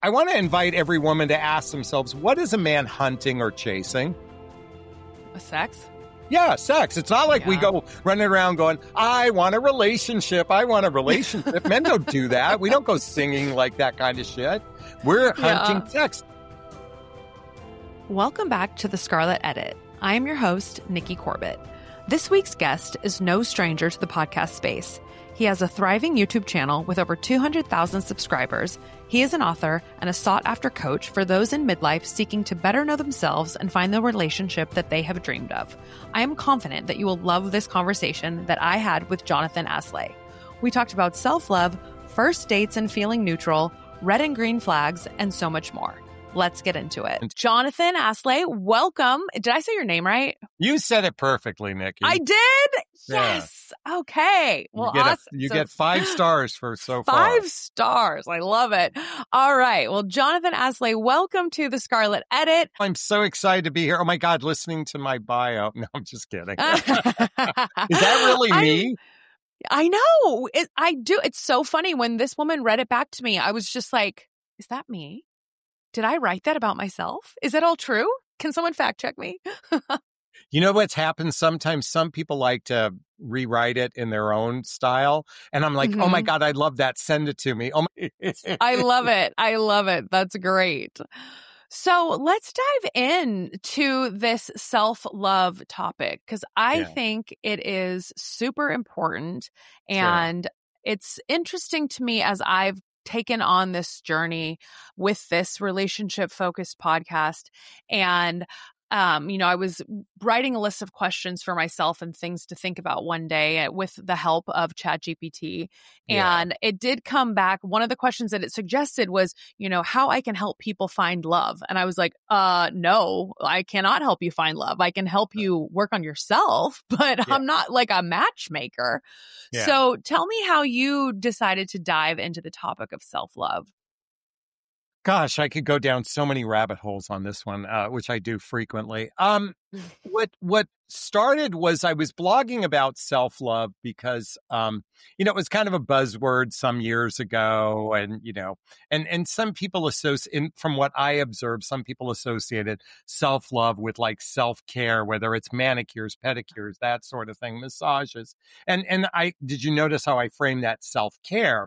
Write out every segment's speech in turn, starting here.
I want to invite every woman to ask themselves, what is a man hunting or chasing? Sex? Yeah, sex. It's not like we go running around going, I want a relationship. I want a relationship. Men don't do that. We don't go singing like that kind of shit. We're hunting sex. Welcome back to The Scarlet Edit. I am your host, Nikki Corbett. This week's guest is no stranger to the podcast space. He has a thriving YouTube channel with over 200,000 subscribers. He is an author and a sought-after coach for those in midlife seeking to better know themselves and find the relationship that they have dreamed of. I am confident that you will love this conversation that I had with Jonathan Aslay. We talked about self-love, first dates and feeling neutral, red and green flags, and so much more. Let's get into it. Jonathan Aslay, welcome. Did I say your name right? You said it perfectly, Nikki. I did? Yes. Yeah. Okay. Well, awesome. You get 5 stars for so far. 5 stars. I love it. All right. Well, Jonathan Aslay, welcome to The Scarlet Edit. I'm so excited to be here. Oh my God, listening to my bio. No, I'm just kidding. Is that really me? I know. I do. It's so funny. When this woman read it back to me, I was just like, is that me? Did I write that about myself? Is that all true? Can someone fact check me? You know what's happened? Sometimes some people like to rewrite it in their own style. And I'm like, oh my God, I love that. Send it to me. Oh my. I love it. I love it. That's great. So let's dive into this self-love topic because I think it is super important. And it's interesting to me as I've taken on this journey with this relationship-focused podcast. And I was writing a list of questions for myself and things to think about one day with the help of ChatGPT. And it did come back. One of the questions that it suggested was, how I can help people find love. And I was like, no, I cannot help you find love. I can help you work on yourself, but I'm not like a matchmaker. Yeah. So tell me how you decided to dive into the topic of self-love. Gosh, I could go down so many rabbit holes on this one, which I do frequently. What started was I was blogging about self-love because, it was kind of a buzzword some years ago. And some people from what I observed, some people associated self-love with like self-care, whether it's manicures, pedicures, that sort of thing, massages. And did you notice how I framed that self-care?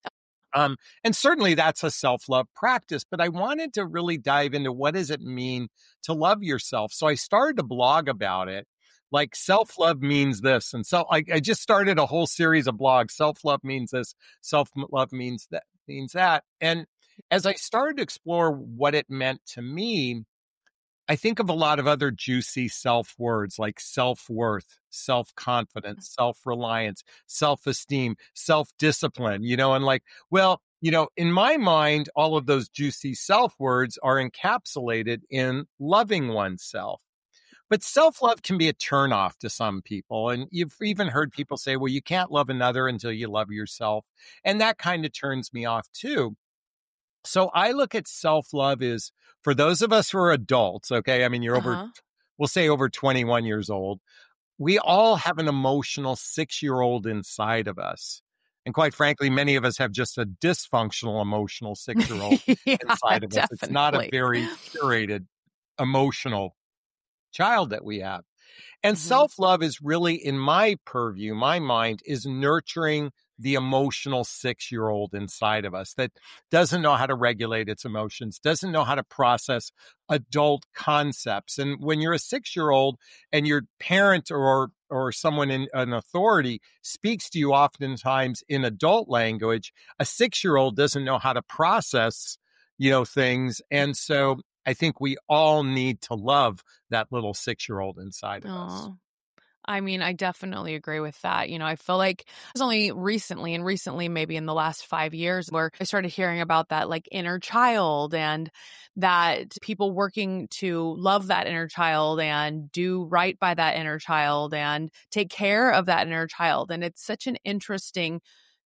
And certainly that's a self-love practice, but I wanted to really dive into what does it mean to love yourself. So I started to blog about it. Like self-love means this. And so I just started a whole series of blogs. Self-love means this. Self-love means that. And as I started to explore what it meant to me, I think of a lot of other juicy self-words like self-worth, self-confidence, self-reliance, self-esteem, self-discipline, and like, in my mind, all of those juicy self-words are encapsulated in loving oneself. But self-love can be a turnoff to some people. And you've even heard people say, well, you can't love another until you love yourself. And that kind of turns me off too. So I look at self-love as for those of us who are adults, okay? I mean, you're we'll say over 21 years old. We all have an emotional 6-year-old inside of us. And quite frankly, many of us have just a dysfunctional emotional 6-year-old inside of us. Definitely. It's not a very curated emotional child that we have. And self-love is really, in my purview, my mind, is nurturing the emotional 6-year-old inside of us that doesn't know how to regulate its emotions, doesn't know how to process adult concepts. And when you're a 6-year-old and your parent or someone in an authority speaks to you oftentimes in adult language, a 6-year-old doesn't know how to process, things. And so I think we all need to love that little 6-year-old inside of us. I mean, I definitely agree with that. I feel like it was only recently, maybe in the last 5 years, where I started hearing about that like inner child and that people working to love that inner child and do right by that inner child and take care of that inner child. And it's such an interesting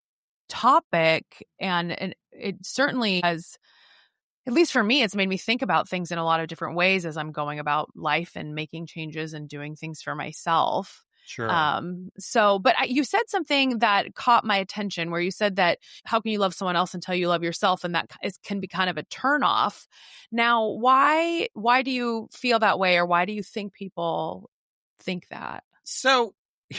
topic. And it certainly has, at least for me, it's made me think about things in a lot of different ways as I'm going about life and making changes and doing things for myself. Sure. But you said something that caught my attention where you said that how can you love someone else until you love yourself? And that can be kind of a turnoff. Now, why do you feel that way, or why do you think people think that? So,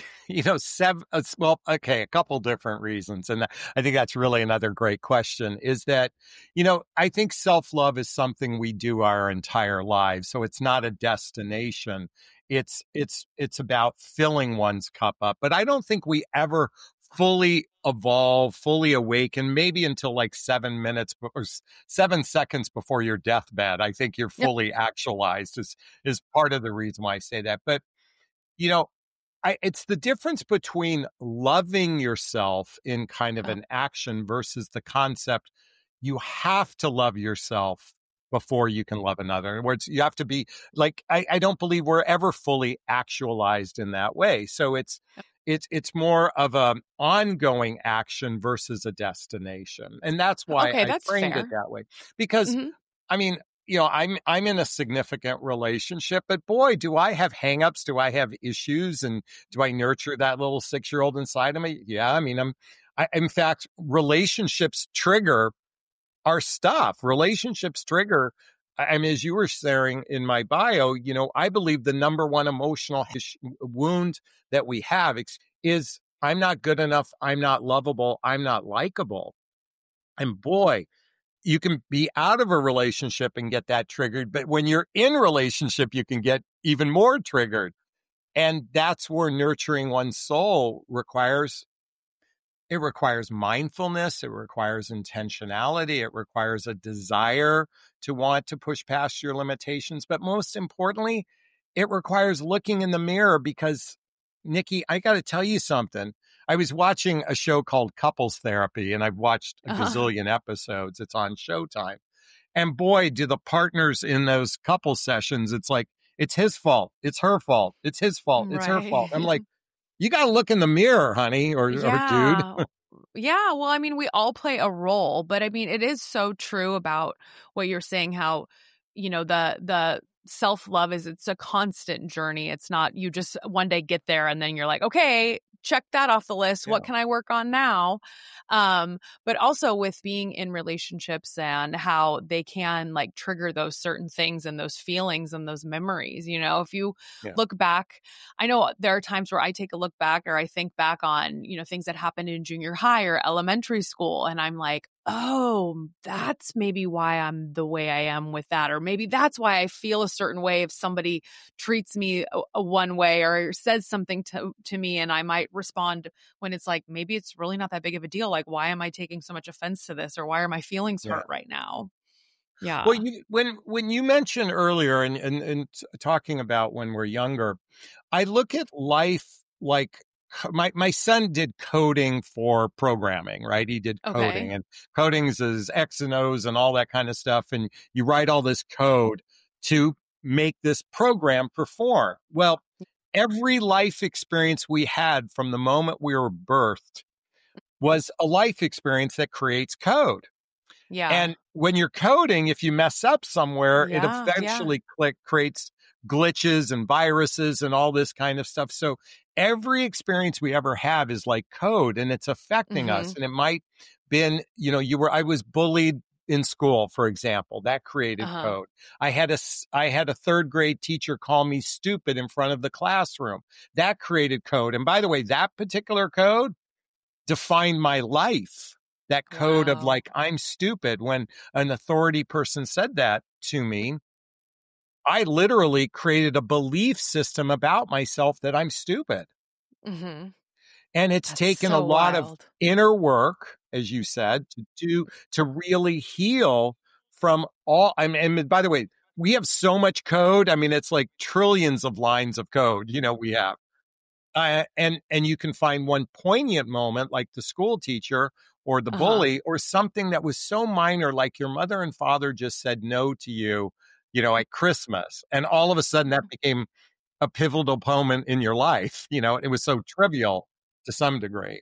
a couple different reasons. And I think that's really another great question is that, I think self-love is something we do our entire lives. So it's not a destination. It's about filling one's cup up. But I don't think we ever fully evolve, fully awaken, maybe until like 7 minutes or 7 seconds before your deathbed. I think you're fully actualized is part of the reason why I say that. But, it's the difference between loving yourself in kind of an action versus the concept you have to love yourself before you can love another. In other words, you have to be like, I don't believe we're ever fully actualized in that way. So it's more of an ongoing action versus a destination. And that's why I framed it that way. Because, I mean, I'm in a significant relationship, but boy, do I have hangups? Do I have issues? And do I nurture that little 6-year-old inside of me? Yeah. I mean, in fact, relationships trigger our stuff. Relationships trigger. I mean, as you were sharing in my bio, I believe the number one emotional wound that we have is I'm not good enough. I'm not lovable. I'm not likable. And boy, you can be out of a relationship and get that triggered. But when you're in a relationship, you can get even more triggered. And that's where nurturing one's soul requires mindfulness. It requires intentionality. It requires a desire to want to push past your limitations. But most importantly, it requires looking in the mirror because, Nikki, I got to tell you something. I was watching a show called Couples Therapy, and I've watched a gazillion episodes. It's on Showtime. And boy, do the partners in those couple sessions, it's like, it's his fault. It's her fault. It's his fault. It's her fault. I'm like, you got to look in the mirror, honey, or dude. Yeah. Well, I mean, we all play a role, but I mean, it is so true about what you're saying, how, the self-love it's a constant journey. It's not you just one day get there and then you're like, okay, check that off the list. Yeah. What can I work on now? But also with being in relationships and how they can like trigger those certain things and those feelings and those memories. If you look back, I know there are times where I take a look back or I think back on, things that happened in junior high or elementary school. And I'm like, oh, that's maybe why I'm the way I am with that. Or maybe that's why I feel a certain way if somebody treats me a one way or says something to me, and I might respond when it's like, maybe it's really not that big of a deal. Like, why am I taking so much offense to this? Or why are my feelings hurt right now? Yeah. Well, when you mentioned earlier and talking about when we're younger, I look at life like my son did coding for programming, right? He did coding, and coding is X and O's and all that kind of stuff. And you write all this code to make this program perform. Well, every life experience we had from the moment we were birthed was a life experience that creates code. Yeah. And when you're coding, if you mess up somewhere, it eventually creates glitches and viruses and all this kind of stuff. So every experience we ever have is like code, and it's affecting us. And it might been, I was bullied in school, for example, that created code. I had a third grade teacher call me stupid in front of the classroom. That created code. And by the way, that particular code defined my life. That code of like, I'm stupid. When an authority person said that to me, I literally created a belief system about myself that I'm stupid. And it's taken a lot of inner work, as you said, to really heal from all. And by the way, we have so much code. I mean, it's like trillions of lines of code, we have. And you can find one poignant moment like the school teacher or the bully or something that was so minor, like your mother and father just said no to you, at Christmas. And all of a sudden that became a pivotal moment in your life. It was so trivial to some degree.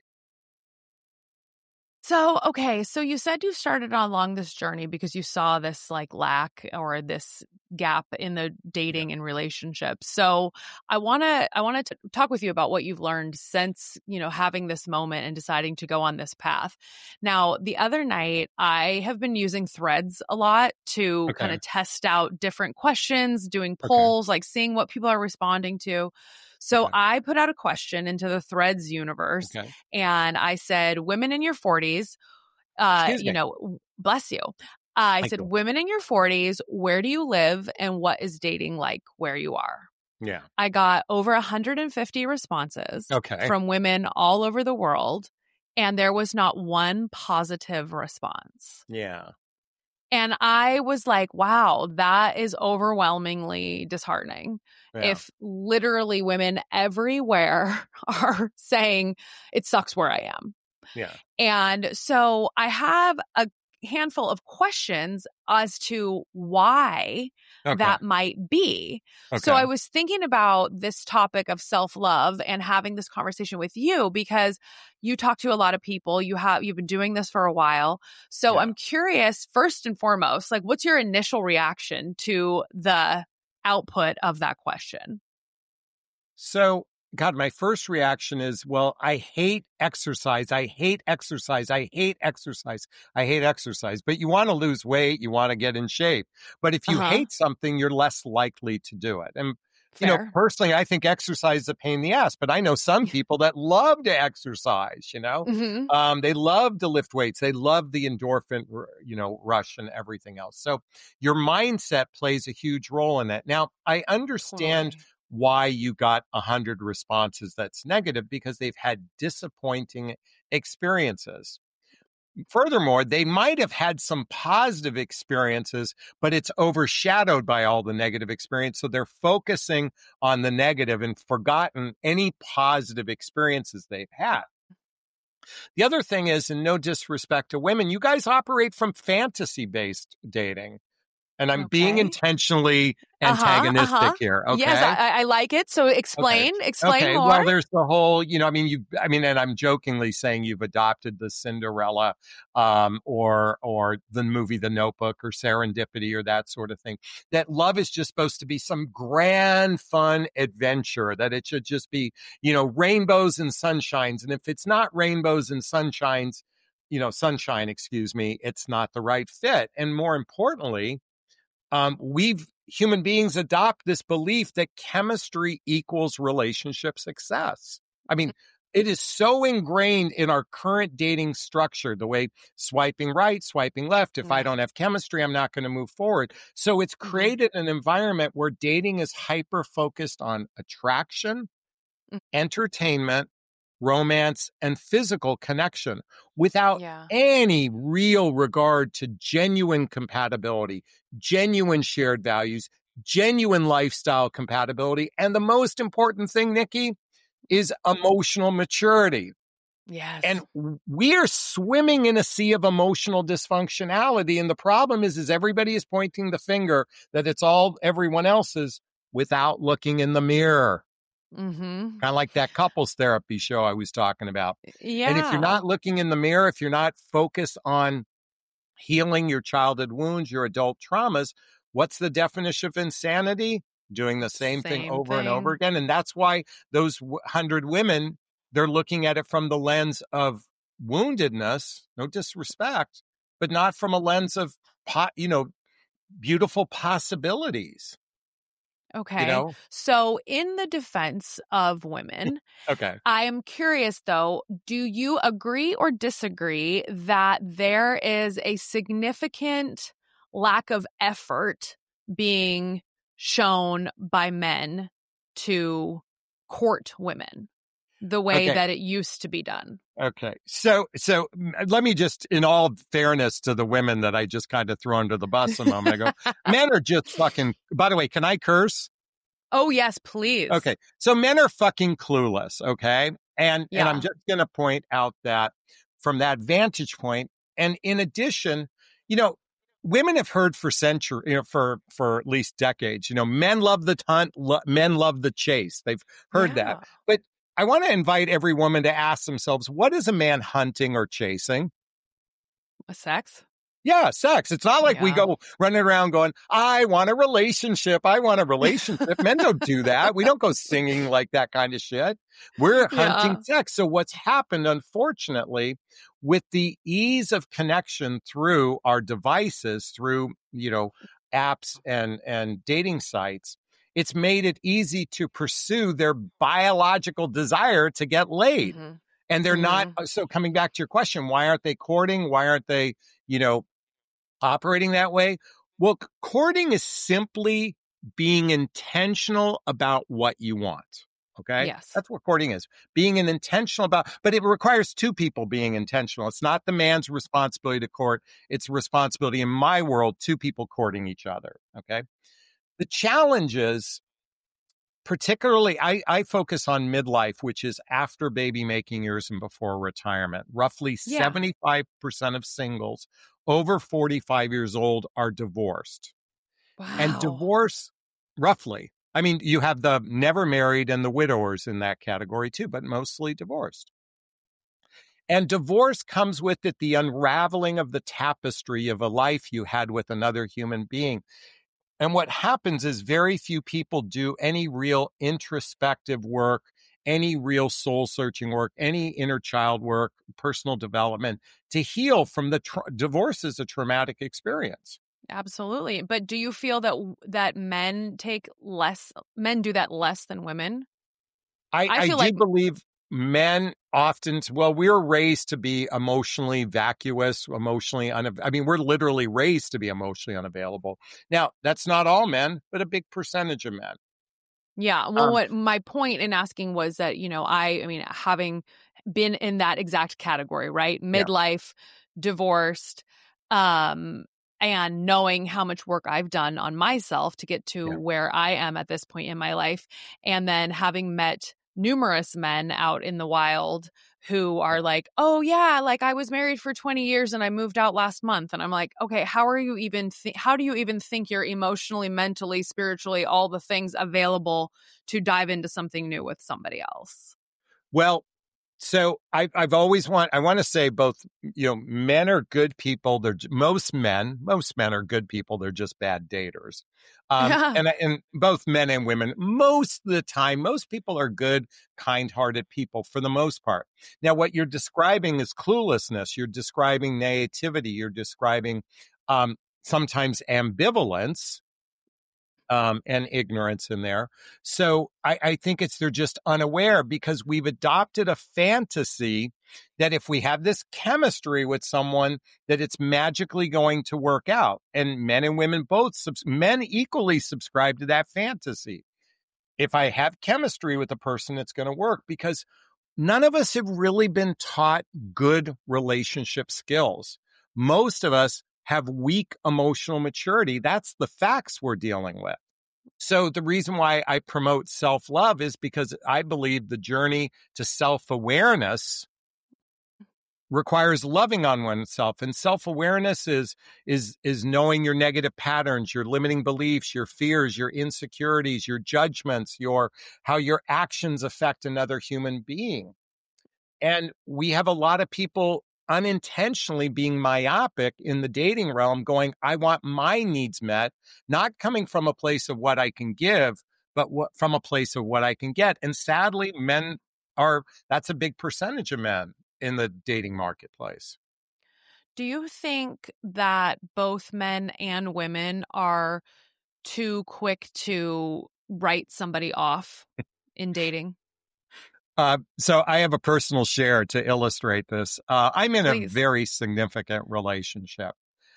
So, okay. So you said you started along this journey because you saw this like lack or this gap in the dating and relationships. So I want to talk with you about what you've learned since, having this moment and deciding to go on this path. Now, the other night, I have been using Threads a lot to kind of test out different questions, doing polls, like seeing what people are responding to. So I put out a question into the Threads universe and I said, women in your 40s, bless you. I said, women in your 40s, where do you live and what is dating like where you are? Yeah. I got over 150 responses from women all over the world, and there was not one positive response. Yeah. And I was like, wow, that is overwhelmingly disheartening. Yeah. If literally women everywhere are saying it sucks where I am. Yeah. And so I have a handful of questions as to why that might be. So I was thinking about this topic of self-love and having this conversation with you because you talk to a lot of people. You've been doing this for a while. So I'm curious, first and foremost, like what's your initial reaction to the output of that question? So God, my first reaction is, well, I hate exercise. I hate exercise. I hate exercise. I hate exercise. But you want to lose weight. You want to get in shape. But if you hate something, you're less likely to do it. And, personally, I think exercise is a pain in the ass. But I know some people that love to exercise, They love to lift weights. They love the endorphin, rush and everything else. So your mindset plays a huge role in it. Now, I understand why you got 100 responses that's negative, because they've had disappointing experiences. Furthermore, they might have had some positive experiences, but it's overshadowed by all the negative experience. So they're focusing on the negative and forgotten any positive experiences they've had. The other thing is, and no disrespect to women, you guys operate from fantasy-based dating. And I'm being intentionally antagonistic here. Okay. Yes, I like it. So explain more. Well, there's the whole, and I'm jokingly saying you've adopted the Cinderella, or the movie The Notebook or Serendipity or that sort of thing. That love is just supposed to be some grand, fun adventure. That it should just be, rainbows and sunshines. And if it's not rainbows and sunshine, it's not the right fit. And more importantly, human beings adopt this belief that chemistry equals relationship success. I mean, it is so ingrained in our current dating structure, the way swiping right, swiping left. If I don't have chemistry, I'm not going to move forward. So it's created an environment where dating is hyper-focused on attraction, entertainment, romance, and physical connection without any real regard to genuine compatibility, genuine shared values, genuine lifestyle compatibility. And the most important thing, Nikki, is emotional maturity. Yes. And we are swimming in a sea of emotional dysfunctionality. And the problem is everybody is pointing the finger that it's all everyone else's without looking in the mirror. Kind of like that couples therapy show I was talking about. Yeah. And if you're not looking in the mirror, if you're not focused on healing your childhood wounds, your adult traumas, what's the definition of insanity? Doing the same thing over and over again. And that's why those 100 women, they're looking at it from the lens of woundedness, no disrespect, but not from a lens of, beautiful possibilities. Okay. So in the defense of women, I am curious though, do you agree or disagree that there is a significant lack of effort being shown by men to court women the way that it used to be done? Okay. So let me just, in all fairness to the women that I just kind of throw under the bus a moment ago, men are just fucking, by the way, can I curse? Oh, yes, please. Okay. So men are fucking clueless. Okay. And I'm just going to point out that from that vantage point, and in addition, women have heard for centuries, for at least decades, men love the hunt, men love the chase. They've heard that. But I want to invite every woman to ask themselves, what is a man hunting or chasing? A sex? Yeah, sex. It's not like we go running around going, I want a relationship. I want a relationship. Men don't do that. We don't go singing like that kind of shit. We're hunting sex. So what's happened, unfortunately, with the ease of connection through our devices, through, apps and dating sites, it's made it easy to pursue their biological desire to get laid. Mm-hmm. And they're not. So coming back to your question, why aren't they courting? Why aren't they, operating that way? Well, courting is simply being intentional about what you want. Okay. Yes. That's what courting is. Being an intentional but it requires two people being intentional. It's not the man's responsibility to court. It's responsibility in my world, two people courting each other. Okay. The challenge is, particularly, I focus on midlife, which is after baby making years and before retirement. Roughly 75% of singles over 45 years old are divorced. Wow. And divorce, roughly, I mean, you have the never married and the widowers in that category too, but mostly divorced. And divorce comes with it the unraveling of the tapestry of a life you had with another human being. And what happens is very few people do any real introspective work, any real soul searching work, any inner child work, personal development to heal from the divorce is a traumatic experience. Absolutely. But do you feel that men do that less than women? I do believe men often, we're raised to be emotionally vacuous, we're literally raised to be emotionally unavailable. Now, that's not all men, but a big percentage of men. Yeah. Well, what my point in asking was that, having been in that exact category, right? Midlife, divorced, and knowing how much work I've done on myself to get to where I am at this point in my life, and then having met numerous men out in the wild who are like, oh yeah, like I was married for 20 years and I moved out last month. And I'm like, okay, how do you even think you're emotionally, mentally, spiritually, all the things available to dive into something new with somebody else? Well, so I want to say both, men are good people. Most men are good people. They're just bad daters. And both men and women, most of the time, most people are good, kind-hearted people for the most part. Now, what you're describing is cluelessness. You're describing naivety. You're describing sometimes ambivalence. And ignorance in there. So I think they're just unaware because we've adopted a fantasy that if we have this chemistry with someone, that it's magically going to work out. And men and women men equally subscribe to that fantasy. If I have chemistry with a person, it's going to work because none of us have really been taught good relationship skills. Most of us have weak emotional maturity. That's the facts we're dealing with. So the reason why I promote self-love is because I believe the journey to self-awareness requires loving on oneself. And self-awareness is knowing your negative patterns, your limiting beliefs, your fears, your insecurities, your judgments, how your actions affect another human being. And we have a lot of people unintentionally being myopic in the dating realm going, I want my needs met, not coming from a place of what I can give, but from a place of what I can get. And sadly, that's a big percentage of men in the dating marketplace. Do you think that both men and women are too quick to write somebody off in dating? So I have a personal share to illustrate this. I'm in a very significant relationship.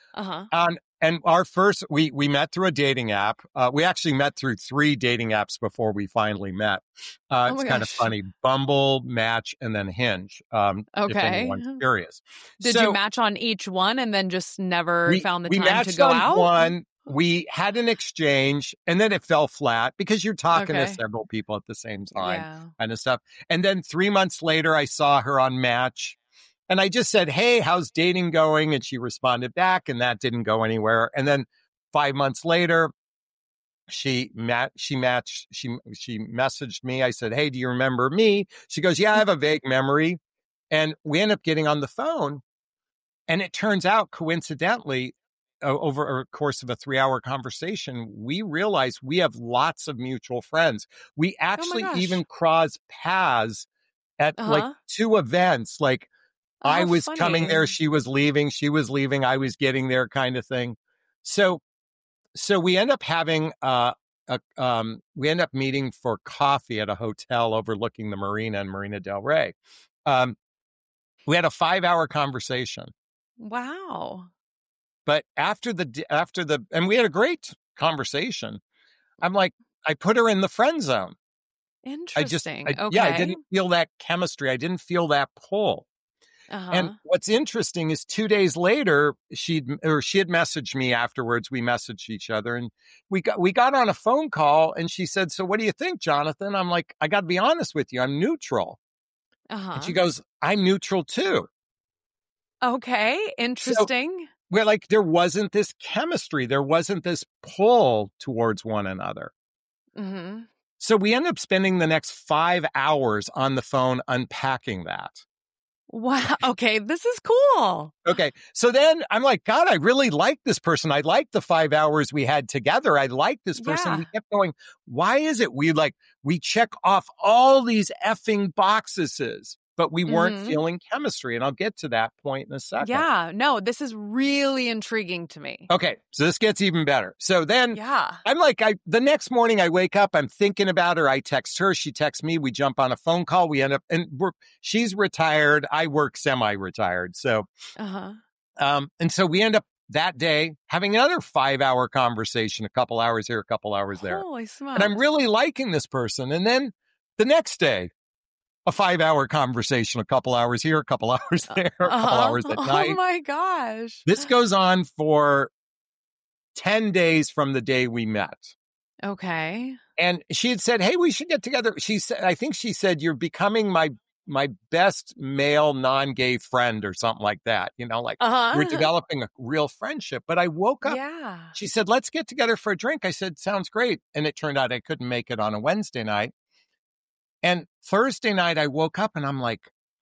And our first, we met through a dating app. We actually met through 3 dating apps before we finally met. It's kind of funny. Bumble, Match, and then Hinge. If anyone's curious. Did you match on each one and then just never found the time to go out? We matched on one. We had an exchange and then it fell flat because you're talking to several people at the same time kind of stuff. And then 3 months later, I saw her on Match and I just said, hey, how's dating going? And she responded back and that didn't go anywhere. And then 5 months later, she messaged me. I said, hey, do you remember me? She goes, yeah, I have a vague memory. And we ended up getting on the phone. And it turns out, coincidentally, over a course of a 3-hour conversation, we realized we have lots of mutual friends. We actually even crossed paths at like 2 events. Like I was coming there, she was leaving, I was getting there, kind of thing. So we end up having we end up meeting for coffee at a hotel overlooking the marina in Marina del Rey. We had a 5-hour conversation. Wow. But after and we had a great conversation. I'm like, I put her in the friend zone. Interesting. Okay. Yeah, I didn't feel that chemistry. I didn't feel that pull. And what's interesting is 2 days later, she had messaged me afterwards. We messaged each other, and we got on a phone call, and she said, "So what do you think, Jonathan?" I'm like, "I got to be honest with you. I'm neutral." And she goes, "I'm neutral too." Okay. Interesting. So we're like, there wasn't this chemistry. There wasn't this pull towards one another. Mm-hmm. So we end up spending the next 5 hours on the phone unpacking that. Wow. Okay. This is cool. Okay. So then I'm like, God, I really like this person. I like the 5 hours we had together. I like this person. Yeah. We kept going, why is it we check off all these effing boxes, but we weren't feeling chemistry? And I'll get to that point in a second. Yeah. No, this is really intriguing to me. Okay. So this gets even better. So then I'm like, the next morning I wake up, I'm thinking about her. I text her. She texts me. We jump on a phone call. We end up, and she's retired. I work semi-retired. So, and so we end up that day having another 5-hour conversation, a couple hours here, a couple hours there. Holy smokes. And I'm really liking this person. And then the next day, a 5-hour conversation, a couple hours here, a couple hours there, a couple hours at night. Oh my gosh. This goes on for 10 days from the day we met. Okay. And she had said, "Hey, we should get together." She said, I think she said, "You're becoming my best male non-gay friend," or something like that. You know, like we're developing a real friendship. But I woke up. Yeah. She said, "Let's get together for a drink." I said, "Sounds great." And it turned out I couldn't make it on a Wednesday night. And Thursday night, I woke up and I'm like,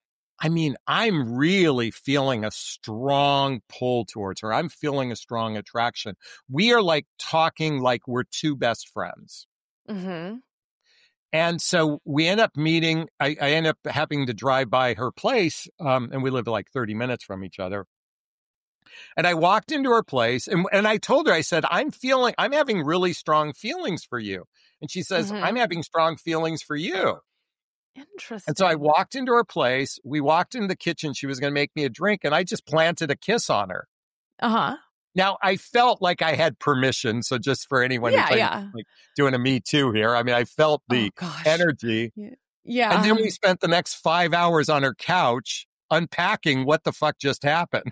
I'm really feeling a strong pull towards her. I'm feeling a strong attraction. We are like talking like we're two best friends. Mm-hmm. And so we end up meeting. I end up having to drive by her place, and we live like 30 minutes from each other. And I walked into her place, and I told her, I said, I'm having really strong feelings for you. And she says, I'm having strong feelings for you. Interesting. And so I walked into her place. We walked in the kitchen. She was going to make me a drink, and I just planted a kiss on her. Now, I felt like I had permission. So just for anyone who's like doing a Me Too here, I felt the energy. Yeah. And then we spent the next 5 hours on her couch unpacking what the fuck just happened.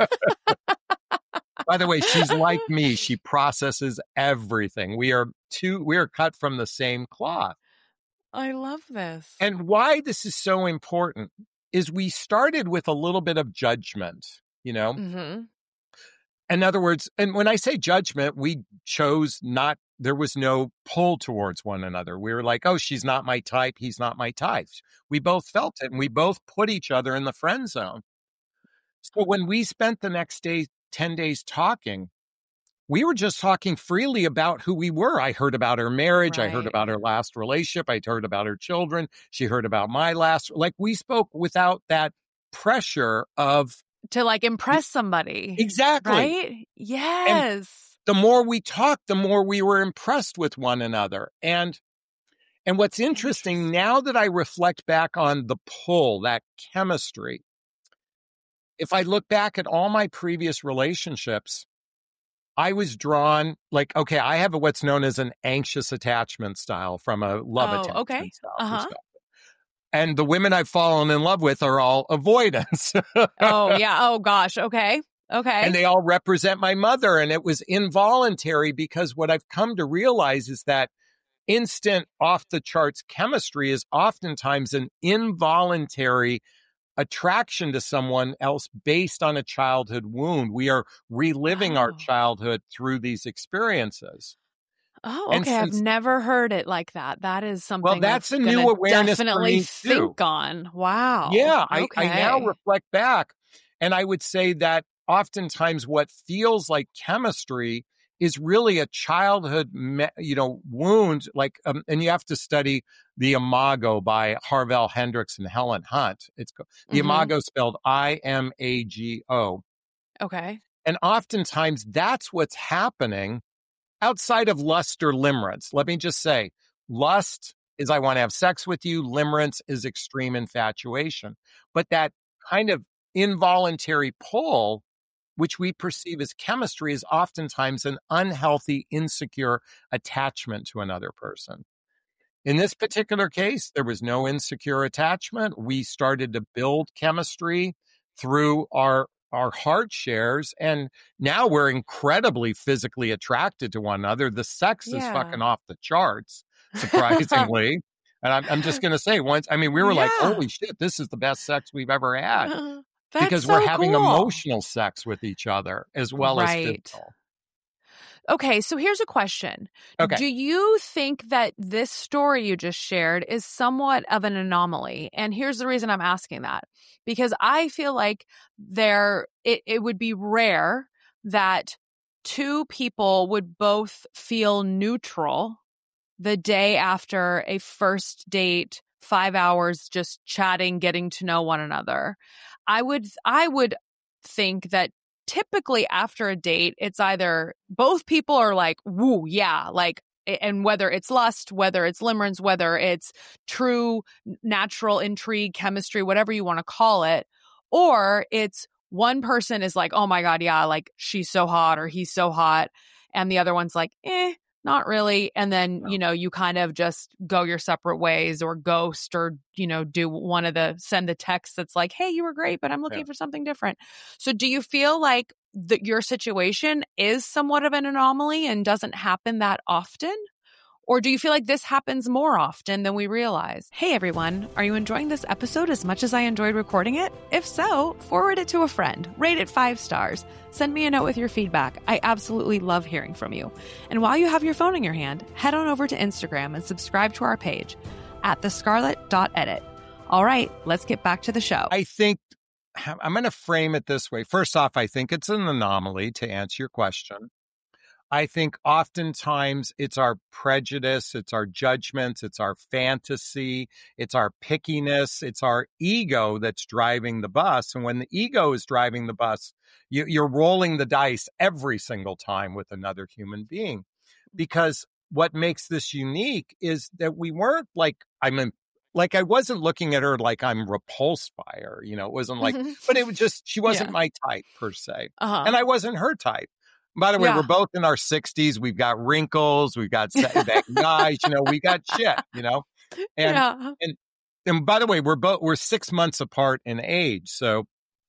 By the way, she's like me. She processes everything. We are cut from the same cloth. I love this. And why this is so important is we started with a little bit of judgment, you know? Mm-hmm. In other words, and when I say judgment, we chose there was no pull towards one another. We were like, oh, she's not my type. He's not my type. We both felt it, and we both put each other in the friend zone. So when we spent the next day, 10 days talking, we were just talking freely about who we were. I heard about her marriage. Right. I heard about her last relationship. I heard about her children. She heard about my last. Like, we spoke without that pressure to like impress somebody. Exactly. Right? Yes. And the more we talked, the more we were impressed with one another. And what's interesting now that I reflect back on the pull, that chemistry, if I look back at all my previous relationships, I was drawn okay, I have what's known as an anxious attachment style from a love attachment style perspective. And the women I've fallen in love with are all avoidance. Oh, yeah. Oh, gosh. Okay. And they all represent my mother. And it was involuntary because what I've come to realize is that instant off the charts chemistry is oftentimes an involuntary attraction to someone else based on a childhood wound. We are reliving our childhood through these experiences. Oh, okay. I've never heard it like that. That is something that's a new awareness definitely for me too. Think on. Wow. Yeah, okay. I now reflect back, And I would say that oftentimes what feels like chemistry is really a childhood, wound. And you have to study the Imago by Harvell Hendrix and Helen Hunt. It's the Imago spelled IMAGO. Okay. And oftentimes that's what's happening outside of lust or limerence. Let me just say, lust is I want to have sex with you. Limerence is extreme infatuation. But that kind of involuntary pull, which we perceive as chemistry, is oftentimes an unhealthy, insecure attachment to another person. In this particular case, there was no insecure attachment. We started to build chemistry through our heart shares, and now we're incredibly physically attracted to one another. The sex is fucking off the charts, surprisingly. And I'm just going to say, we were like, holy shit, this is the best sex we've ever had. Because we're having emotional sex with each other as well as physical. Okay, so here's a question. Okay. Do you think that this story you just shared is somewhat of an anomaly? And here's the reason I'm asking that. Because I feel like it would be rare that two people would both feel neutral the day after a first date, 5 hours just chatting, getting to know one another. I would think that typically after a date, it's either both people are like, woo, yeah, like, and whether it's lust, whether it's limerence, whether it's true natural intrigue, chemistry, whatever you want to call it, or it's one person is like, oh my God, yeah, like she's so hot or he's so hot. And the other one's like, not really. And then, you kind of just go your separate ways or ghost or, send the text that's like, hey, you were great, but I'm looking for something different. So do you feel like your situation is somewhat of an anomaly and doesn't happen that often? Or do you feel like this happens more often than we realize? Hey, everyone. Are you enjoying this episode as much as I enjoyed recording it? If so, forward it to a friend. Rate it 5 stars. Send me a note with your feedback. I absolutely love hearing from you. And while you have your phone in your hand, head on over to Instagram and subscribe to our page at thescarlet.edit. All right, let's get back to the show. I think I'm going to frame it this way. First off, I think it's an anomaly, to answer your question. I think oftentimes it's our prejudice, it's our judgments, it's our fantasy, it's our pickiness, it's our ego that's driving the bus. And when the ego is driving the bus, you're rolling the dice every single time with another human being. Because what makes this unique is that we weren't like, I wasn't looking at her like I'm repulsed by her, it wasn't like, but it was just, she wasn't my type per se. And I wasn't her type. By the way, we're both in our 60s. We've got wrinkles. We've got guys, we got shit, And by the way, we're 6 months apart in age. So,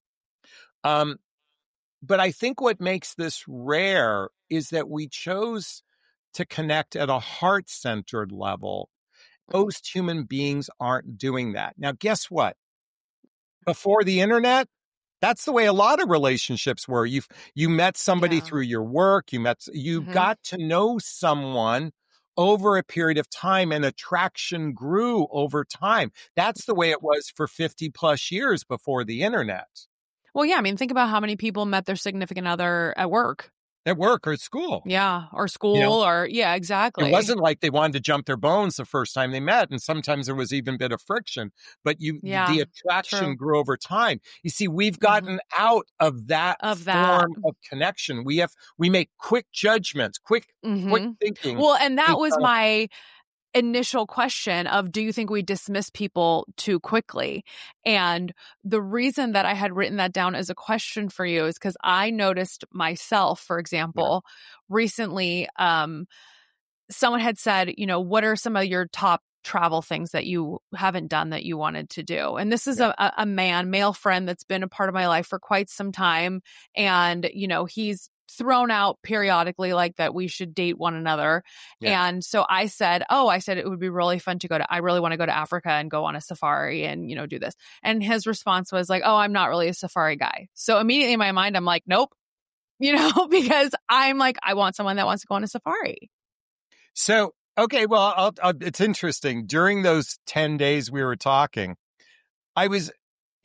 but I think what makes this rare is that we chose to connect at a heart-centered level. Most human beings aren't doing that. Now, guess what? Before the internet, that's the way a lot of relationships were. You met somebody through your work. You got to know someone over a period of time, and attraction grew over time. That's the way it was for 50 plus years before the internet. Well, yeah. I mean, think about how many people met their significant other at work. At work or at school. Yeah. Or school exactly. It wasn't like they wanted to jump their bones the first time they met. And sometimes there was even a bit of friction, but the attraction grew over time. You see, we've gotten out of that form of connection. We make quick judgments, quick thinking. Well, and that was my initial question of, do you think we dismiss people too quickly? And the reason that I had written that down as a question for you is because I noticed myself, for example, recently, someone had said, what are some of your top travel things that you haven't done that you wanted to do? And this is a male friend that's been a part of my life for quite some time. And, he's thrown out periodically like that we should date one another. And so I said it would be really fun I really want to go to Africa and go on a safari and, do this. And his response was like, oh, I'm not really a safari guy. So immediately in my mind, I'm like, nope, because I'm like, I want someone that wants to go on a safari. So, okay, it's interesting. During those 10 days we were talking, I was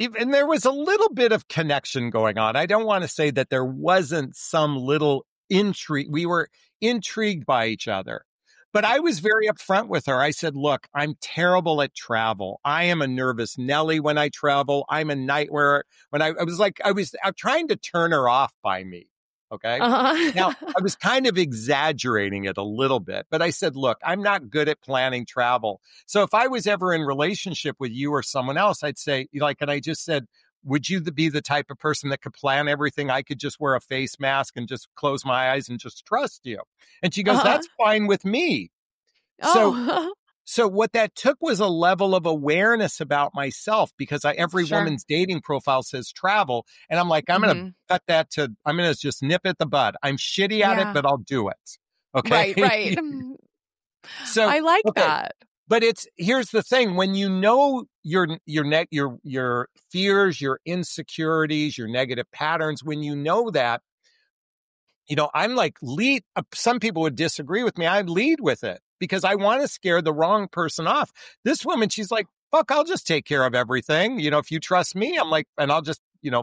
and there was a little bit of connection going on. I don't want to say that there wasn't some little intrigue. We were intrigued by each other. But I was very upfront with her. I said, look, I'm terrible at travel. I am a nervous Nelly when I travel. I'm a nightmare. When I was trying to turn her off by me. Okay. Now, I was kind of exaggerating it a little bit, but I said, look, I'm not good at planning travel. So if I was ever in relationship with you or someone else, I'd say, like, and I just said, would you be the type of person that could plan everything? I could just wear a face mask and just close my eyes and just trust you. And she goes, that's fine with me. So what that took was a level of awareness about myself, because every woman's dating profile says travel. And I'm like, I'm going to cut that I'm going to just nip at the bud. I'm shitty at it, but I'll do it. Okay. Right. So I like that. But here's the thing. When you know your fears, your insecurities, your negative patterns, when you know that, I'm like some people would disagree with me. I lead with it because I want to scare the wrong person off. This woman, she's like, fuck, I'll just take care of everything. If you trust me, I'm like, and I'll just,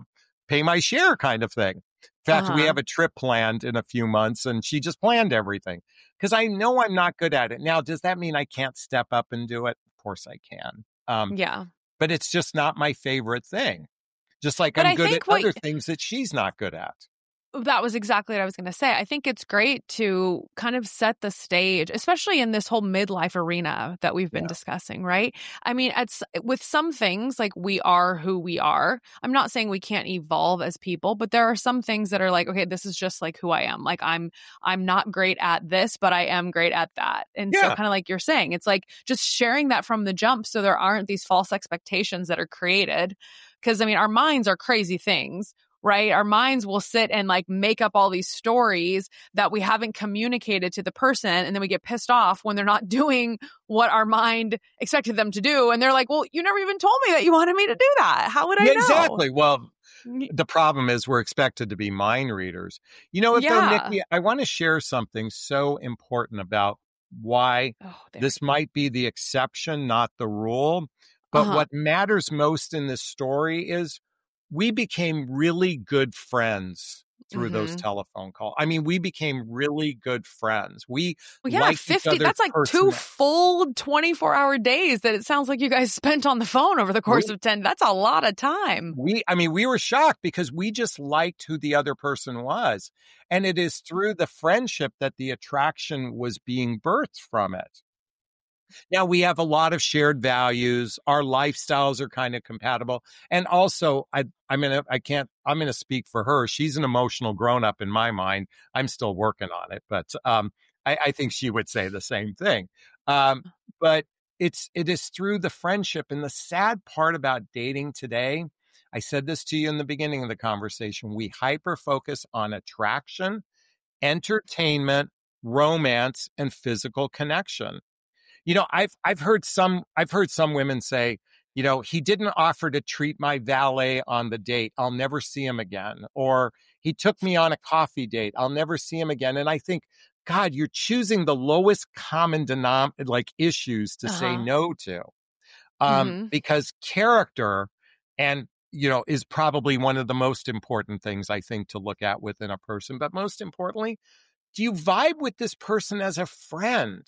pay my share kind of thing. In fact, we have a trip planned in a few months and she just planned everything because I know I'm not good at it. Now, does that mean I can't step up and do it? Of course I can. Yeah. But it's just not my favorite thing. Just like I'm good at other things that she's not good at. That was exactly what I was going to say. I think it's great to kind of set the stage, especially in this whole midlife arena that we've been discussing, right? I mean, with some things, like we are who we are. I'm not saying we can't evolve as people, but there are some things that are like, okay, this is just like who I am. Like I'm not great at this, but I am great at that. And so kind of like you're saying, it's like just sharing that from the jump so there aren't these false expectations that are created. Because I mean, our minds are crazy things. Right? Our minds will sit and like make up all these stories that we haven't communicated to the person. And then we get pissed off when they're not doing what our mind expected them to do. And they're like, well, you never even told me that you wanted me to do that. How would I know? Exactly. Well, the problem is we're expected to be mind readers. Though, Nikki, I want to share something so important about why this might be the exception, not the rule. But what matters most in this story is we became really good friends through those telephone calls. I mean, we became really good friends. We 50. That's like 2 full 24-hour days that it sounds like you guys spent on the phone over the course of 10. That's a lot of time. We were shocked because we just liked who the other person was. And it is through the friendship that the attraction was being birthed from it. Now, we have a lot of shared values. Our lifestyles are kind of compatible. And also, I'm going to speak for her. She's an emotional grown-up in my mind. I'm still working on it, but I think she would say the same thing. But it is through the friendship. And the sad part about dating today, I said this to you in the beginning of the conversation, we hyper-focus on attraction, entertainment, romance, and physical connection. I've heard some women say, he didn't offer to treat my valet on the date. I'll never see him again. Or he took me on a coffee date. I'll never see him again. And I think, God, you're choosing the lowest common issues to say no to. Because character is probably one of the most important things I think to look at within a person. But most importantly, do you vibe with this person as a friend?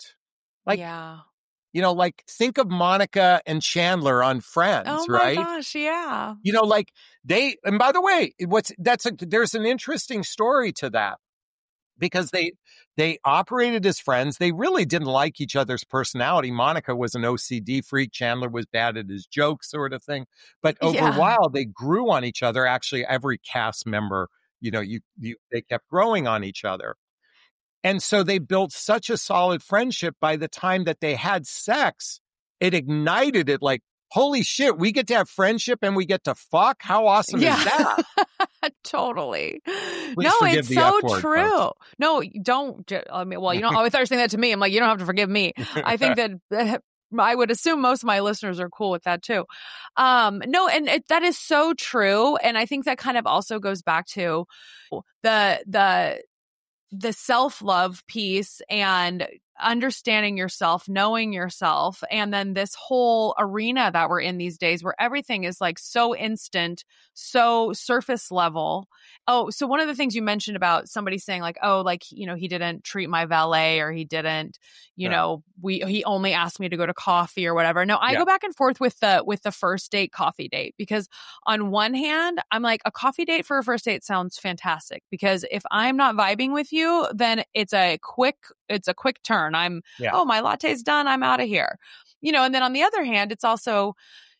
Think of Monica and Chandler on Friends, right? Oh my gosh, yeah. And by the way, there's an interesting story to that because they operated as friends. They really didn't like each other's personality. Monica was an OCD freak. Chandler was bad at his jokes, sort of thing. But over a while, they grew on each other. Actually, every cast member, they kept growing on each other. And so they built such a solid friendship. By the time that they had sex, it ignited it like, holy shit, we get to have friendship and we get to fuck? How awesome is that? Totally. Please forgive it's the so F-word, true. folks. No, don't. I mean, well, I thought you were saying that to me. I'm like, you don't have to forgive me. I think that I would assume most of my listeners are cool with that too. No, and that is so true. And I think that kind of also goes back to the self-love piece and understanding yourself, knowing yourself, and then this whole arena that we're in these days where everything is like so instant, so surface level. Oh, so one of the things you mentioned about somebody saying like, oh, like, you know, he didn't treat my valet, or he didn't, you know, he only asked me to go to coffee or whatever. No, I go back and forth with the first date coffee date, because on one hand, I'm like, a coffee date for a first date sounds fantastic, because if I'm not vibing with you, then it's a quick turn. Oh, my latte's done, I'm out of here. You know, and then on the other hand, it's also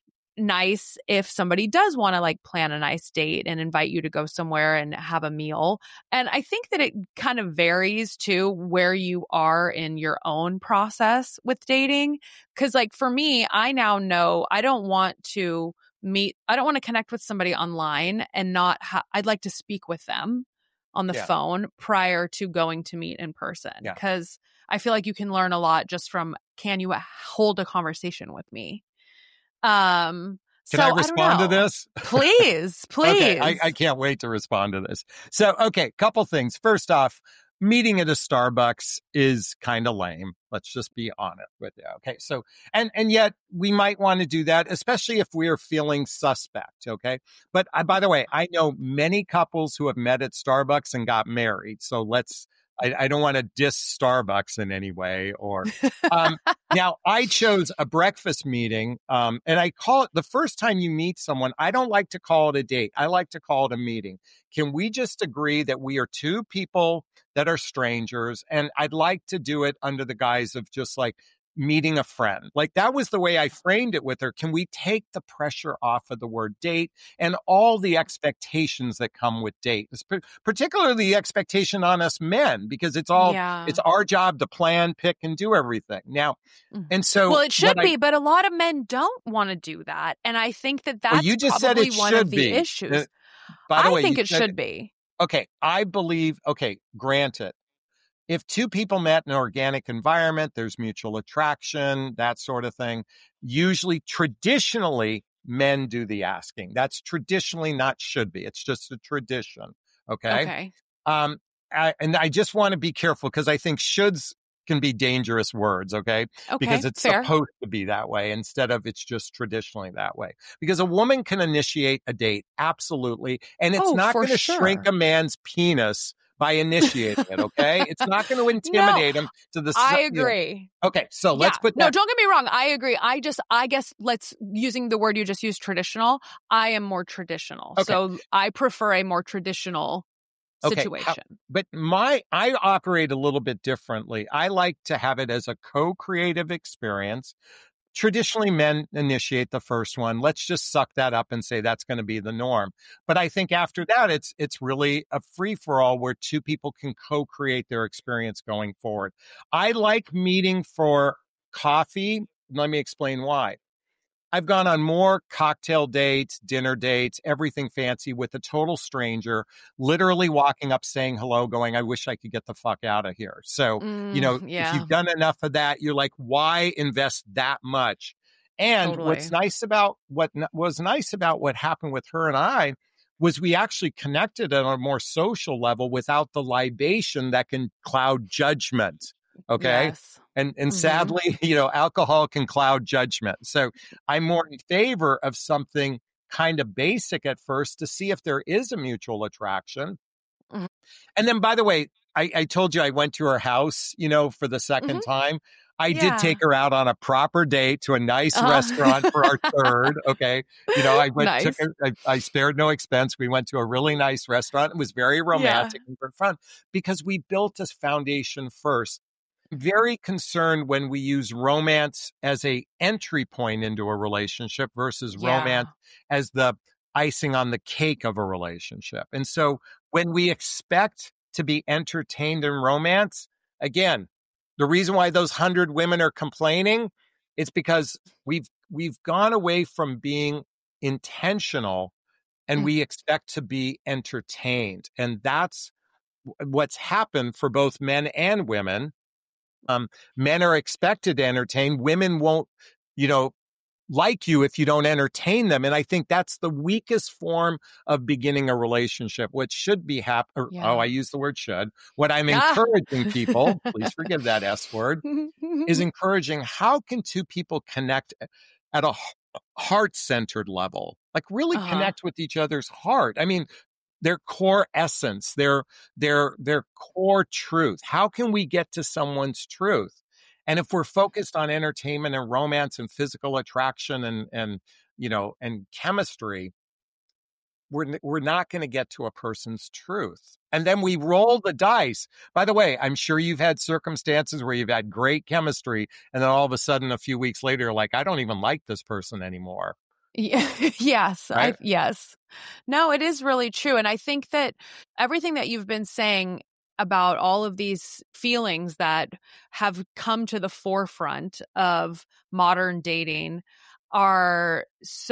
nice if somebody does want to like plan a nice date and invite you to go somewhere and have a meal. And I think that it kind of varies too where you are in your own process with dating. Cause like for me, I now know I don't want to connect with somebody online and not I'd like to speak with them on the phone prior to going to meet in person. Cause I feel like you can learn a lot just from, can you hold a conversation with me? Can I respond to this? Please. Okay, I can't wait to respond to this. So, okay, couple things. First off, meeting at a Starbucks is kind of lame. Let's just be honest with you. Okay, so, and yet we might want to do that, especially if we're feeling suspect. Okay, but by the way, I know many couples who have met at Starbucks and got married. So I don't want to diss Starbucks in any way or, now I chose a breakfast meeting, and I call it, the first time you meet someone, I don't like to call it a date. I like to call it a meeting. Can we just agree that we are two people that are strangers? And I'd like to do it under the guise of just like meeting a friend. Like that was the way I framed it with her. Can we take the pressure off of the word date and all the expectations that come with date, particularly the expectation on us men, because it's our job to plan, pick, and do everything. Now, and so, well, it should be, but a lot of men don't want to do that, and I think that that's you just probably said it one of the issues. By the way, I think it should be. Okay, I believe. Okay, granted. If two people met in an organic environment, there's mutual attraction, that sort of thing. Usually, traditionally, men do the asking. That's traditionally, not should be. It's just a tradition. Okay. And I just want to be careful because I think shoulds can be dangerous words. Okay. Because it's supposed to be that way instead of it's just traditionally that way. Because a woman can initiate a date. Absolutely. And it's not going to shrink a man's penis by initiating it, okay? It's not going to intimidate him to the I agree. You know. Okay, so let's put that. No, don't get me wrong. I agree. I guess using the word you just used, traditional, I am more traditional. Okay. So I prefer a more traditional situation. But I operate a little bit differently. I like to have it as a co-creative experience. Traditionally, men initiate the first one. Let's just suck that up and say that's going to be the norm. But I think after that, it's really a free-for-all where two people can co-create their experience going forward. I like meeting for coffee. Let me explain why. I've gone on more cocktail dates, dinner dates, everything fancy with a total stranger, literally walking up, saying hello, going, I wish I could get the fuck out of here. So, if you've done enough of that, you're like, why invest that much? And what's nice about what happened with her and I was we actually connected on a more social level without the libation that can cloud judgment. Okay. Yes. And sadly, alcohol can cloud judgment. So I'm more in favor of something kind of basic at first to see if there is a mutual attraction. Mm-hmm. And then, by the way, I told you I went to her house, for the second time. I did take her out on a proper date to a nice restaurant for our third. Okay. I went, took her, I spared no expense. We went to a really nice restaurant. It was very romantic and fun because we built this foundation first. Very concerned when we use romance as a entry point into a relationship versus romance as the icing on the cake of a relationship. And so when we expect to be entertained in romance, again, the reason why those 100 women are complaining, it's because we've gone away from being intentional and we expect to be entertained. And that's what's happened for both men and women. Men are expected to entertain. Women won't, like you if you don't entertain them. And I think that's the weakest form of beginning a relationship. What should be I use the word should. What I'm encouraging people, please forgive that S word, is encouraging how can two people connect at a heart-centered level, like really connect with each other's heart. I mean, their core essence, their core truth. How can we get to someone's truth? And if we're focused on entertainment and romance and physical attraction and chemistry, we're not going to get to a person's truth. And then we roll the dice. By the way, I'm sure you've had circumstances where you've had great chemistry, and then all of a sudden, a few weeks later, you're like, I don't even like this person anymore. Yes. Right? Yes. No, it is really true. And I think that everything that you've been saying about all of these feelings that have come to the forefront of modern dating are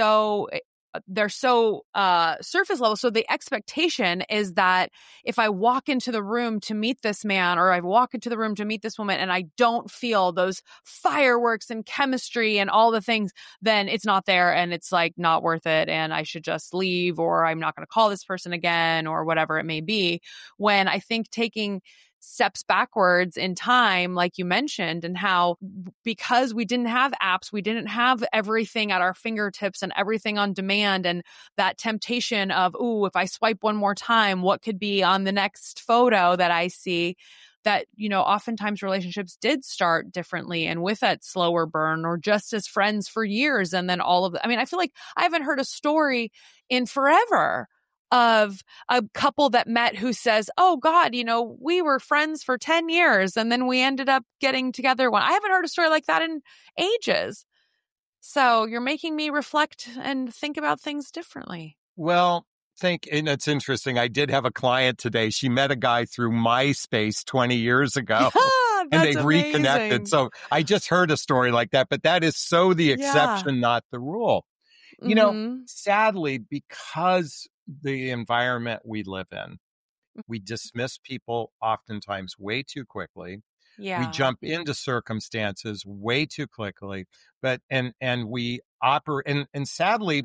they're so surface level. So the expectation is that if I walk into the room to meet this man, or I walk into the room to meet this woman, and I don't feel those fireworks and chemistry and all the things, then it's not there and it's like not worth it. And I should just leave, or I'm not going to call this person again, or whatever it may be. When I think taking steps backwards in time, like you mentioned, and how because we didn't have apps, we didn't have everything at our fingertips and everything on demand, and that temptation of, ooh, if I swipe one more time, what could be on the next photo that I see? That, oftentimes relationships did start differently and with that slower burn, or just as friends for years. And then I feel like I haven't heard a story in forever of a couple that met who says, oh God, we were friends for 10 years and then we ended up getting together. I haven't heard a story like that in ages. So you're making me reflect and think about things differently. Well, and it's interesting. I did have a client today. She met a guy through MySpace 20 years ago. And they reconnected. So I just heard a story like that, but that is so the exception, not the rule. Sadly, because the environment we live in, we dismiss people oftentimes way too quickly. Yeah. We jump into circumstances way too quickly, and we operate, and sadly,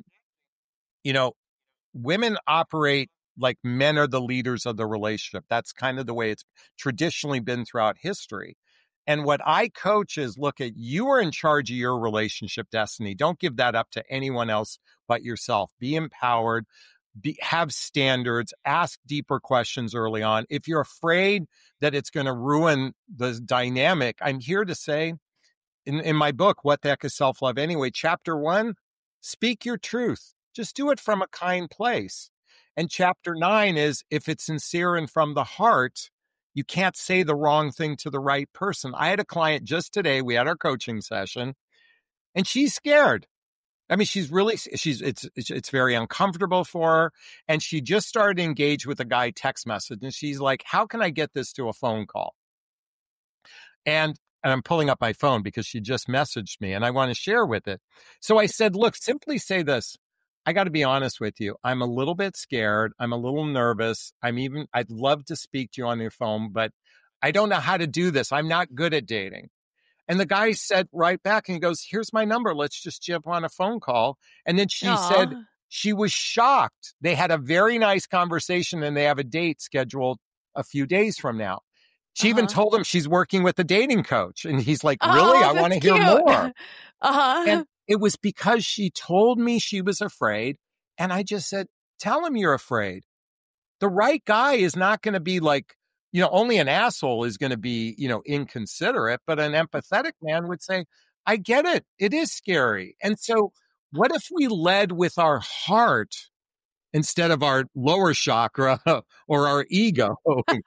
women operate like men are the leaders of the relationship. That's kind of the way it's traditionally been throughout history. And what I coach is, look, you are in charge of your relationship destiny. Don't give that up to anyone else but yourself. Be empowered, have standards, ask deeper questions early on. If you're afraid that it's going to ruin the dynamic, I'm here to say in my book, What the Heck is Self-Love Anyway? Chapter 1, speak your truth. Just do it from a kind place. And chapter 9 is, if it's sincere and from the heart, you can't say the wrong thing to the right person. I had a client just today. We had our coaching session, and she's scared. I mean, it's very uncomfortable for her. And she just started to engage with a guy text message. And she's like, how can I get this to a phone call? And I'm pulling up my phone because she just messaged me and I want to share with it. So I said, look, simply say this. I got to be honest with you. I'm a little bit scared. I'm a little nervous. I'd love to speak to you on your phone, but I don't know how to do this. I'm not good at dating. And the guy said right back, and he goes, here's my number. Let's just jump on a phone call. And then she said she was shocked. They had a very nice conversation and they have a date scheduled a few days from now. She even told him she's working with a dating coach. And he's like, really? I want to hear more. And it was because she told me she was afraid. And I just said, tell him you're afraid. The right guy is not going to be like, only an asshole is going to be, inconsiderate, but an empathetic man would say, I get it. It is scary. And so what if we led with our heart instead of our lower chakra or our ego?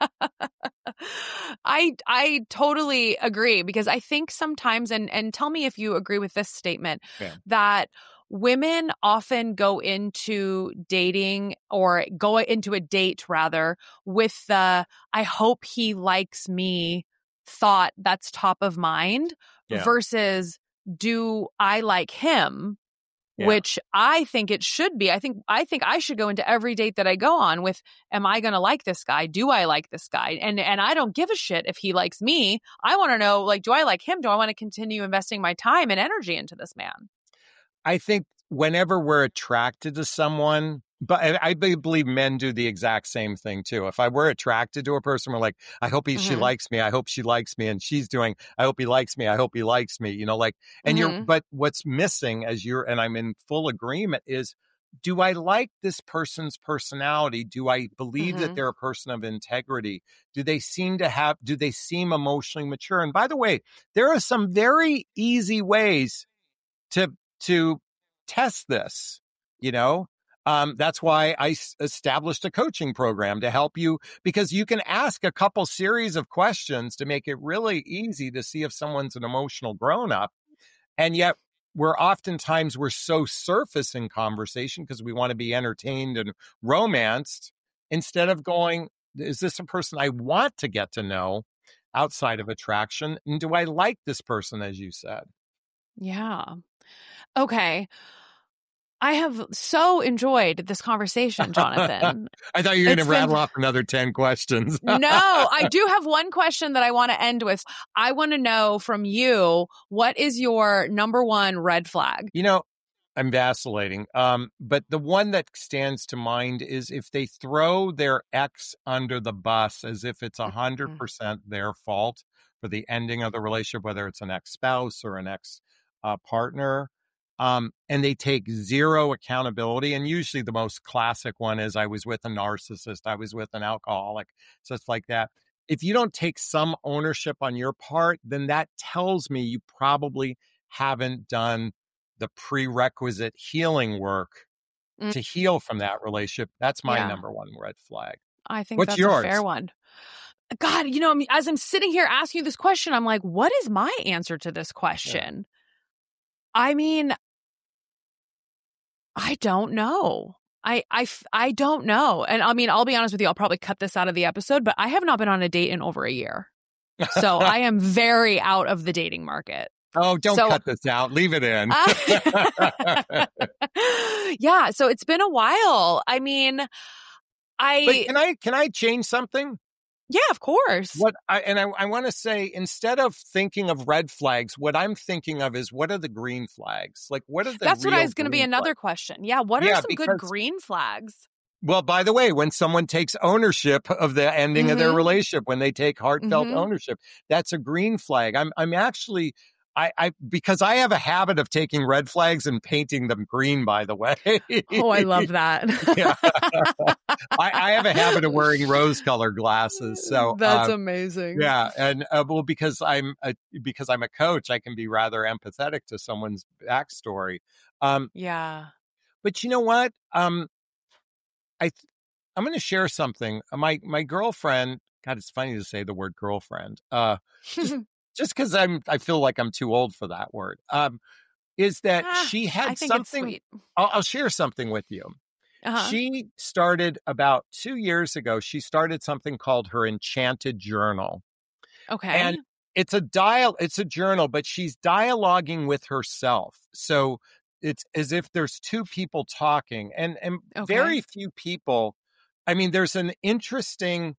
I totally agree, because I think sometimes, and tell me if you agree with this statement, that women often go into dating, or go into a date rather, with the I hope he likes me thought that's top of mind, versus do I like him? Which I think it should be. I think I should go into every date that I go on with, am I going to like this guy? Do I like this guy? And I don't give a shit if he likes me. I want to know, like, do I like him? Do I want to continue investing my time and energy into this man? I think whenever we're attracted to someone, but I believe men do the exact same thing too. If we're attracted to a person, we're like, I hope she likes me. I hope she likes me. And she's doing, I hope he likes me. I hope he likes me. But what's missing and I'm in full agreement is, do I like this person's personality? Do I believe that they're a person of integrity? Do they seem emotionally mature? And by the way, there are some very easy ways to test this, that's why I established a coaching program to help you, because you can ask a couple series of questions to make it really easy to see if someone's an emotional grown-up. And yet we're so surface in conversation because we want to be entertained and romanced, instead of going, is this a person I want to get to know outside of attraction? And do I like this person, as you said? Yeah. Okay. I have so enjoyed this conversation, Jonathan. I thought you were going to rattle off another 10 questions. No, I do have one question that I want to end with. I want to know from you, what is your number one red flag? I'm vacillating. But the one that stands to mind is if they throw their ex under the bus as if it's 100% their fault for the ending of the relationship, whether it's an ex-spouse or an ex-partner. And they take zero accountability. And usually the most classic one is, I was with a narcissist, I was with an alcoholic, stuff like that. If you don't take some ownership on your part, then that tells me you probably haven't done the prerequisite healing work to heal from that relationship. That's my number one red flag. I think that's yours? A fair one. God, as I'm sitting here asking you this question, I'm like, what is my answer to this question? Yeah. I mean, I don't know. I don't know. And I mean, I'll be honest with you, I'll probably cut this out of the episode, but I have not been on a date in over a year. So I am very out of the dating market. Oh, don't cut this out. Leave it in. Yeah. So it's been a while. I mean, But can I change something? Yeah, of course. I want to say, instead of thinking of red flags, what I'm thinking of is, what are the green flags? Like, what are the That's what I was going to be another question. Yeah. What are some good green flags? Well, by the way, when someone takes ownership of the ending of their relationship, when they take heartfelt ownership, that's a green flag. I'm actually, because I have a habit of taking red flags and painting them green, by the way. Oh, I love that. Yeah. I have a habit of wearing rose-colored glasses. So that's amazing. Yeah, and because I'm a coach, I can be rather empathetic to someone's backstory. Yeah. But you know what? I'm going to share something. My girlfriend. God, it's funny to say the word girlfriend. Just because I feel like I'm too old for that word. Is that she had something? I'll share something with you. She started about 2 years ago. She started something called her Enchanted Journal. Okay. And it's a journal, but she's dialoguing with herself. So it's as if there's two people talking, and very few people. I mean, there's an interesting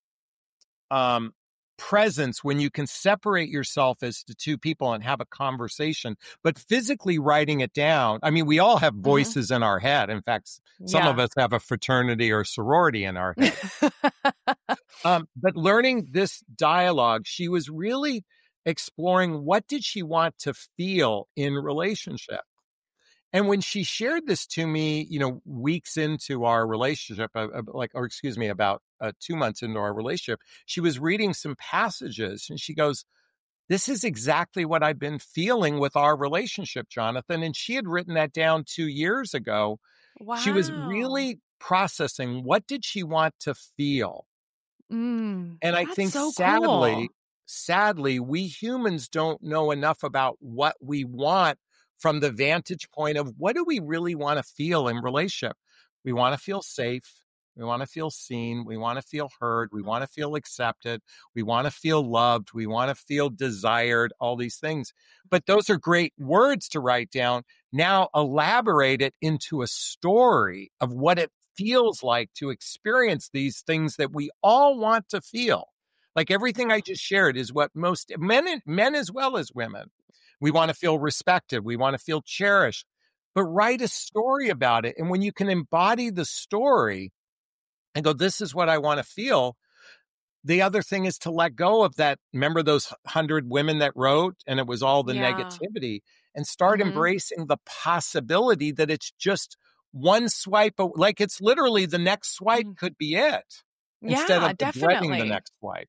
presence when you can separate yourself as to two people and have a conversation, but physically writing it down. I mean, we all have voices in our head. In fact, some of us have a fraternity or sorority in our head. But learning this dialogue, she was really exploring, what did she want to feel in relationship? And when she shared this to me, weeks into our relationship, about 2 months into our relationship, she was reading some passages and she goes, this is exactly what I've been feeling with our relationship, Jonathan. And she had written that down 2 years ago. Wow. She was really processing, what did she want to feel? And I think so sadly, we humans don't know enough about what we want from the vantage point of, what do we really want to feel in relationship? We want to feel safe. We want to feel seen. We want to feel heard. We want to feel accepted. We want to feel loved. We want to feel desired, all these things. But those are great words to write down. Now elaborate it into a story of what it feels like to experience these things that we all want to feel. Like everything I just shared is what most men as well as women. We want to feel respected. We want to feel cherished. but write a story about it. And when you can embody the story and go, this is what I want to feel. The other thing is to let go of that. Remember those 100 women that wrote and it was all the negativity, and start embracing the possibility that it's just one swipe. Like it's literally the next swipe could be it instead of dreading the next swipe.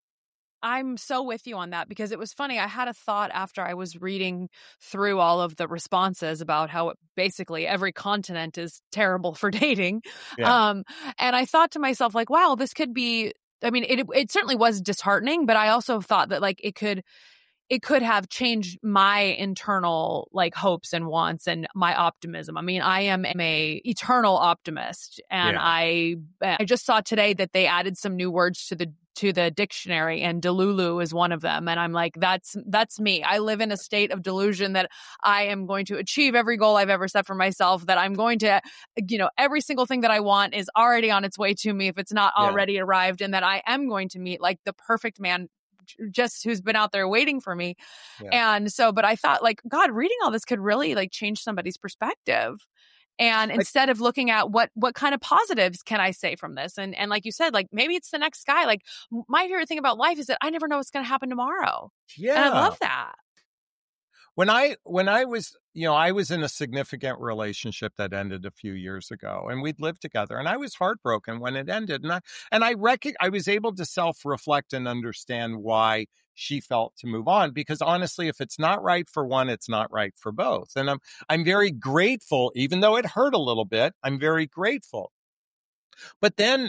I'm so with you on that, because it was funny. I had a thought after I was reading through all of the responses about how basically every continent is terrible for dating. Yeah. And I thought to myself, like, wow, this could be, I mean, it certainly was disheartening, but I also thought that like it could have changed my internal like hopes and wants and my optimism. I mean, I am a eternal optimist, and I just saw today that they added some new words to the dictionary, and delulu is one of them. And I'm like, that's me. I live in a state of delusion that I am going to achieve every goal I've ever set for myself, that I'm going to, every single thing that I want is already on its way to me if it's not already arrived, and that I am going to meet like the perfect man just who's been out there waiting for me. Yeah. And so, but I thought like, God, reading all this could really like change somebody's perspective. And instead of looking at what kind of positives can I say from this? And like you said, like maybe it's the next guy. Like my favorite thing about life is that I never know what's going to happen tomorrow. Yeah. And I love that. When I was, I was in a significant relationship that ended a few years ago, and we'd lived together, and I was heartbroken when it ended. And I was able to self-reflect and understand why she felt to move on, because honestly, if it's not right for one, it's not right for both. And I'm very grateful, even though it hurt a little bit, I'm very grateful. But then,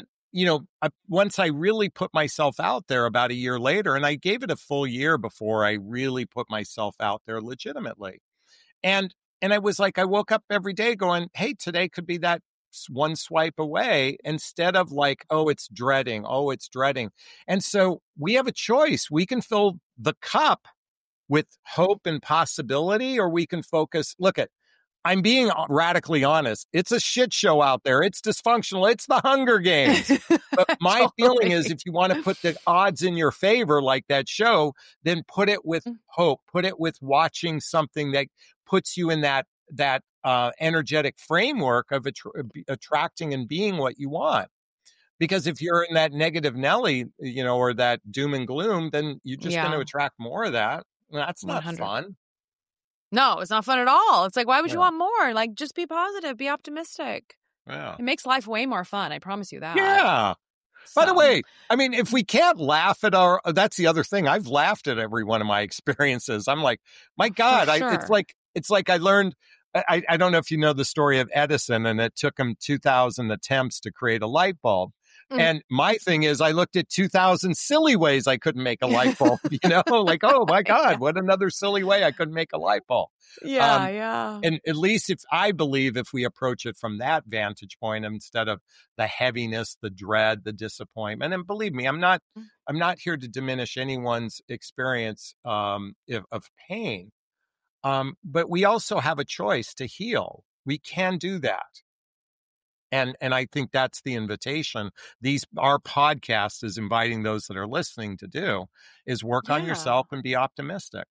once I really put myself out there about a year later, and I gave it a full year before I really put myself out there legitimately. And I was like, I woke up every day going, hey, today could be that one swipe away, instead of like, oh, it's dreading. And so we have a choice. We can fill the cup with hope and possibility, or we can focus. I'm being radically honest. It's a shit show out there. It's dysfunctional. It's the Hunger Games. But my feeling is, if you want to put the odds in your favor, like that show, then put it with hope. Put it with watching something that puts you in that energetic framework of attracting and being what you want. Because if you're in that negative Nelly, or that doom and gloom, then you're just going to attract more of that. That's not 100. Fun. No, it's not fun at all. It's like, why would you want more? Like, just be positive, be optimistic. Yeah. It makes life way more fun. I promise you that. Yeah. So. By the way, I mean, if we can't laugh at that's the other thing. I've laughed at every one of my experiences. I'm like, my God, sure. It's like I learned, I don't know if you know the story of Edison, and it took him 2,000 attempts to create a light bulb. And my thing is, I looked at 2,000 silly ways I couldn't make a light bulb, like, oh my God, what another silly way I couldn't make a light bulb. Yeah. And at least I believe if we approach it from that vantage point, instead of the heaviness, the dread, the disappointment, and believe me, I'm not here to diminish anyone's experience of pain. But we also have a choice to heal. We can do that. And I think that's the invitation. Our podcast is inviting those that are listening to do, is work on yourself and be optimistic.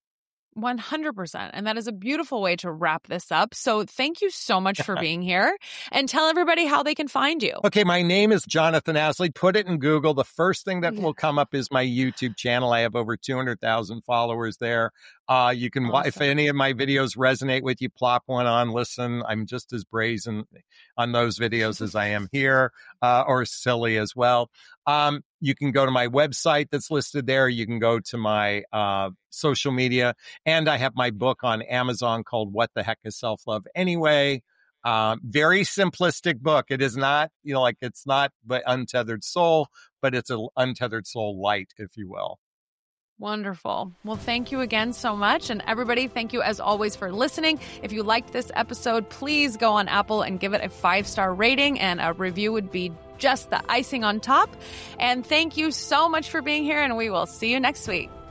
100%. And that is a beautiful way to wrap this up. So thank you so much for being here, and tell everybody how they can find you. Okay. My name is Jonathan Asley. Put it in Google. The first thing that will come up is my YouTube channel. I have over 200,000 followers there. You can, awesome. If any of my videos resonate with you, plop one on, listen. I'm just as brazen on those videos as I am here, or silly as well. You can go to my website that's listed there. You can go to my social media, and I have my book on Amazon called What the Heck is Self-Love Anyway? Very simplistic book. It is not, it's not the Untethered Soul, but it's an Untethered Soul light, if you will. Wonderful. Well, thank you again so much. And everybody, thank you as always for listening. If you liked this episode, please go on Apple and give it a 5-star rating, and a review would be just the icing on top. And thank you so much for being here, and we will see you next week.